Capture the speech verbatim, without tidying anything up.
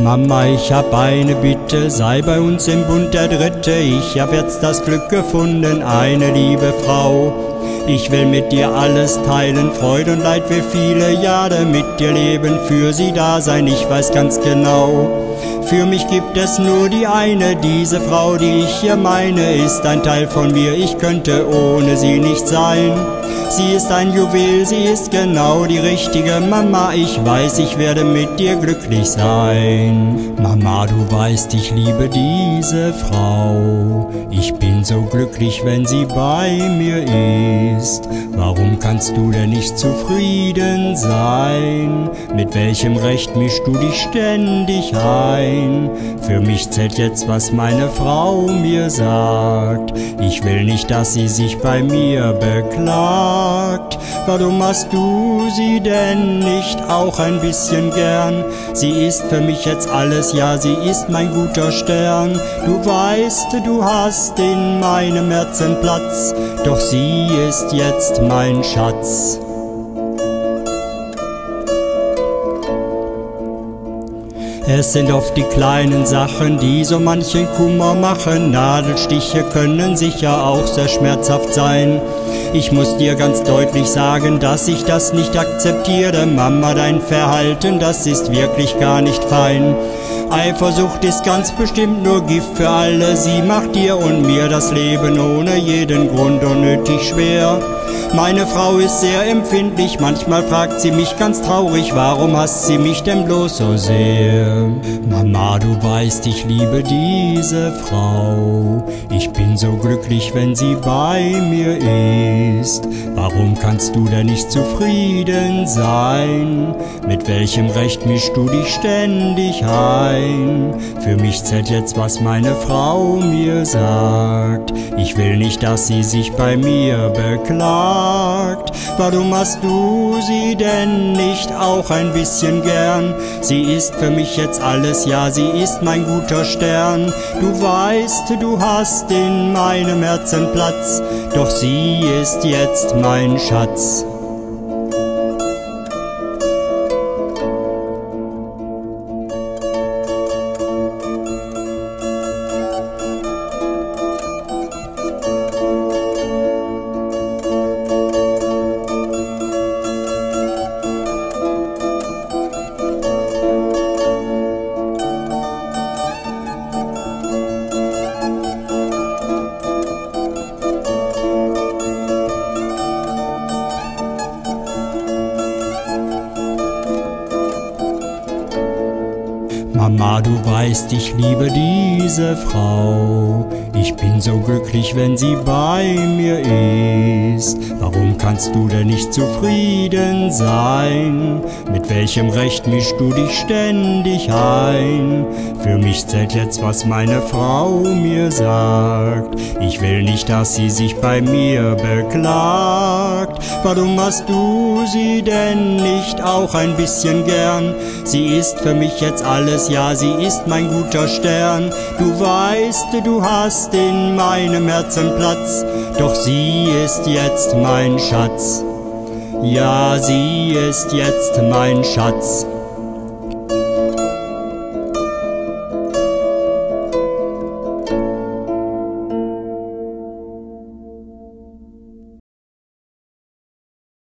Mama, ich hab eine Bitte, sei bei uns im Bund der Dritte. Ich hab jetzt das Glück gefunden, eine liebe Frau. Ich will mit dir alles teilen, Freude und Leid, will viele Jahre mit dir leben, für sie da sein, ich weiß ganz genau. Für mich gibt es nur die eine, diese Frau, die ich hier meine, ist ein Teil von mir, ich könnte ohne sie nicht sein. Sie ist ein Juwel, sie ist genau die richtige Mama, ich weiß, ich werde mit dir glücklich sein. Mama, du weißt, ich liebe diese Frau, ich bin so glücklich, wenn sie bei mir ist. Warum kannst du denn nicht zufrieden sein? Mit welchem Recht mischst du dich ständig ein? Für mich zählt jetzt, was meine Frau mir sagt. Ich will nicht, dass sie sich bei mir beklagt. Warum hast du sie denn nicht auch ein bisschen gern? Sie ist für mich jetzt alles, ja, sie ist mein guter Stern. Du weißt, du hast in meinem Herzen Platz, doch sie ist jetzt mein Schatz. Es sind oft die kleinen Sachen, die so manchen Kummer machen. Nadelstiche können sicher auch sehr schmerzhaft sein. Ich muss dir ganz deutlich sagen, dass ich das nicht akzeptiere. Mama, dein Verhalten, das ist wirklich gar nicht fein. Eifersucht ist ganz bestimmt nur Gift für alle. Sie macht dir und mir das Leben ohne jeden Grund unnötig schwer. Meine Frau ist sehr empfindlich, manchmal fragt sie mich ganz traurig, warum hasst sie mich denn bloß so sehr? Mama, du weißt, ich liebe diese Frau, ich bin so glücklich, wenn sie bei mir ist. Warum kannst du denn nicht zufrieden sein? Mit welchem Recht mischst du dich ständig ein? Für mich zählt jetzt, was meine Frau mir sagt. Ich will nicht, dass sie sich bei mir beklagt. Warum hast du sie denn nicht auch ein bisschen gern? Sie ist für mich jetzt alles, ja, sie ist mein guter Stern. Du weißt, du hast in meinem Herzen Platz, doch sie ist jetzt mein Schatz. Mama, du weißt, ich liebe diese Frau. Ich bin so glücklich, wenn sie bei mir ist. Warum kannst du denn nicht zufrieden sein? Mit welchem Recht mischst du dich ständig ein? Für mich zählt jetzt, was meine Frau mir sagt. Ich will nicht, dass sie sich bei mir beklagt. Warum hast du sie denn nicht auch ein bisschen gern? Sie ist für mich jetzt alles, ja, sie ist mein guter Stern. Du weißt, du hast in meinem Herzen Platz, doch sie ist jetzt mein Schatz. Ja, sie ist jetzt mein Schatz.